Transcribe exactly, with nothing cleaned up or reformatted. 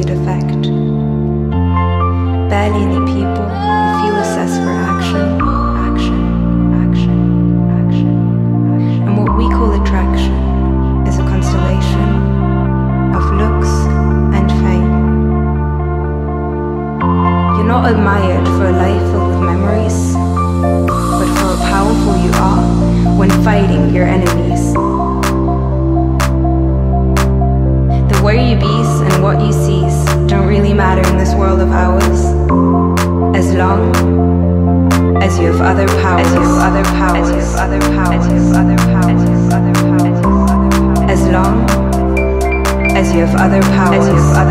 opposite effect. Barely any people you feel assess for action, action, action, action, action. And what we call attraction is a constellation of looks and fame. You're not admired for a life filled with memories, but for how powerful you are when fighting your enemies. The where you be's and what you sees don't really matter in this world of ours, as long as you have other powers, as you have other powers, as you have other powers, as you have other powers, as you have other powers, as long as you have other powers, as you have other